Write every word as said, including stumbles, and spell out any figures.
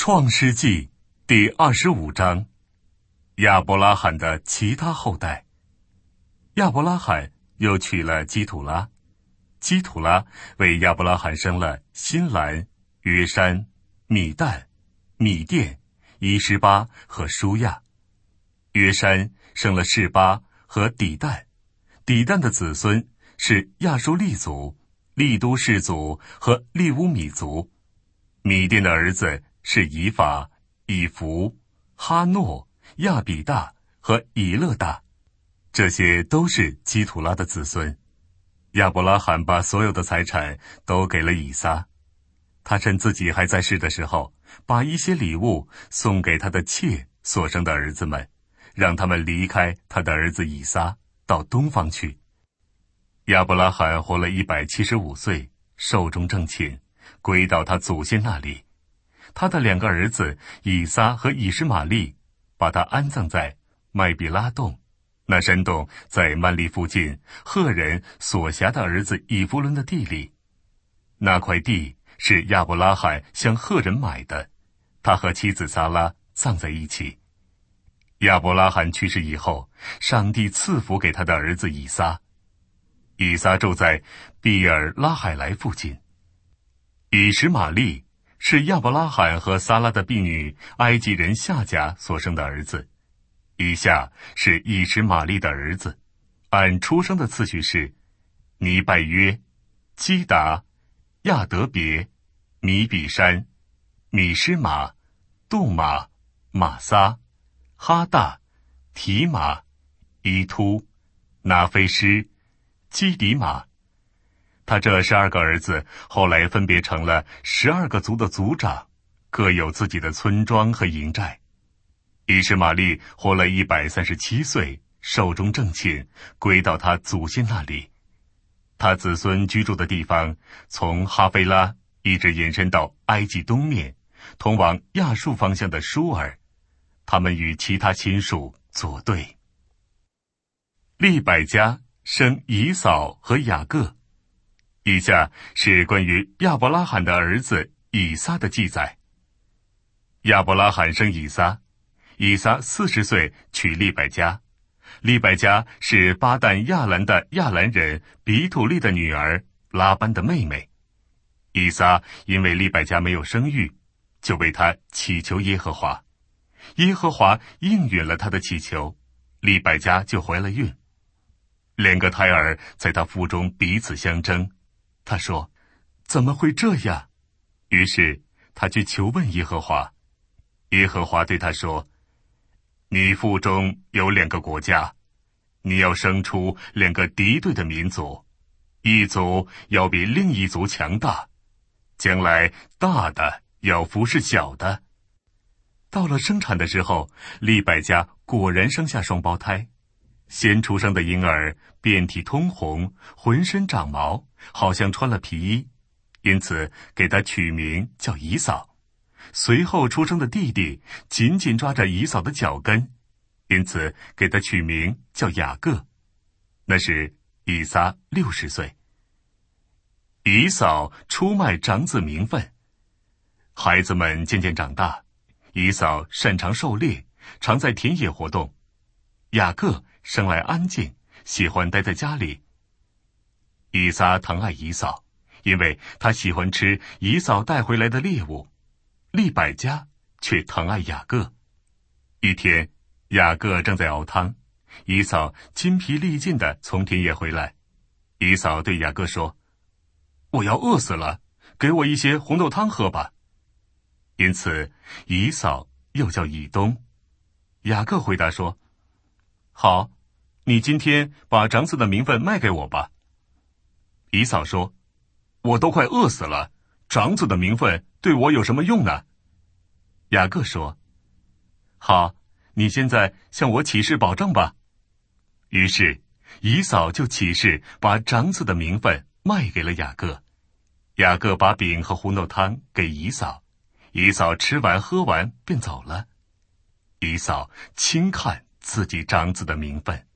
创世纪第二十五章，亚伯拉罕的其他后代。亚伯拉罕又娶了基土拉，基土拉为亚伯拉罕生了辛兰、约山、米旦、米甸、伊施巴和舒亚。约山生了示巴和底旦，底旦的子孙是亚述利族、利都氏族和利乌米族。米甸的儿子是以法、以弗、哈诺、亚比大和以勒大，这些都是基土拉的子孙。亚伯拉罕把所有的财产都给了以撒，他趁自己还在世的时候，把一些礼物送给他的妾所生的儿子们，让他们离开他的儿子以撒，到东方去。亚伯拉罕活了一百七十五岁，寿终正寝，归到他祖先那里。他的两个儿子以撒和以实玛利把他安葬在麦比拉洞，那山洞在曼利附近赫人所辖的儿子以弗伦的地里。那块地是亚伯拉罕向赫人买的，他和妻子撒拉葬在一起。亚伯拉罕去世以后，上帝赐福给他的儿子以撒。以撒住在比尔拉海莱附近。以实玛利是亚伯拉罕和撒拉的婢女埃及人夏甲所生的儿子。以下是以实玛利的儿子，按出生的次序是尼拜约、基达、亚德别、米比山、米施玛、杜玛、玛撒、哈大、提马、伊突、拿菲施、基底马。他这十二个儿子后来分别成了十二个族的族长，各有自己的村庄和营寨。以实玛利活了一百三十七岁，寿终正寝，归到他祖先那里。他子孙居住的地方从哈菲拉一直延伸到埃及东面，通往亚述方向的舒尔。他们与其他亲属作对。利百加生以扫和雅各。以下是关于亚伯拉罕的儿子以撒的记载。亚伯拉罕生以撒，以撒四十岁娶利百加，利百加是巴旦亚兰的亚兰人比土利的女儿拉班的妹妹。以撒因为利百加没有生育，就为他祈求耶和华，耶和华应允了他的祈求，利百加就怀了孕。两个胎儿在他腹中彼此相争，他说：怎么会这样？于是他去求问耶和华。耶和华对他说：你腹中有两个国家，你要生出两个敌对的民族，一族要比另一族强大，将来大的要服侍小的。到了生产的时候，利百加果然生下双胞胎，先出生的婴儿遍体通红，浑身长毛，好像穿了皮衣，因此给他取名叫以扫。随后出生的弟弟紧紧抓着以扫的脚跟，因此给他取名叫雅各。那时以撒六十岁。以扫出卖长子名分。孩子们渐渐长大，以扫擅长狩猎，常在田野活动。雅各生来安静，喜欢待在家里。以撒疼爱以扫，因为他喜欢吃以扫带回来的猎物。利百加却疼爱雅各。一天，雅各正在熬汤，以扫筋疲力尽地从田野回来。以扫对雅各说：我要饿死了，给我一些红豆汤喝吧。因此以扫又叫以东。雅各回答说：好，你今天把长子的名分卖给我吧。以扫说：我都快饿死了，长子的名分对我有什么用呢？雅各说：好，你现在向我起誓保证吧。于是以扫就起誓把长子的名分卖给了雅各。雅各把饼和红豆汤给以扫，以扫吃完喝完便走了。以扫轻看自己长子的名分。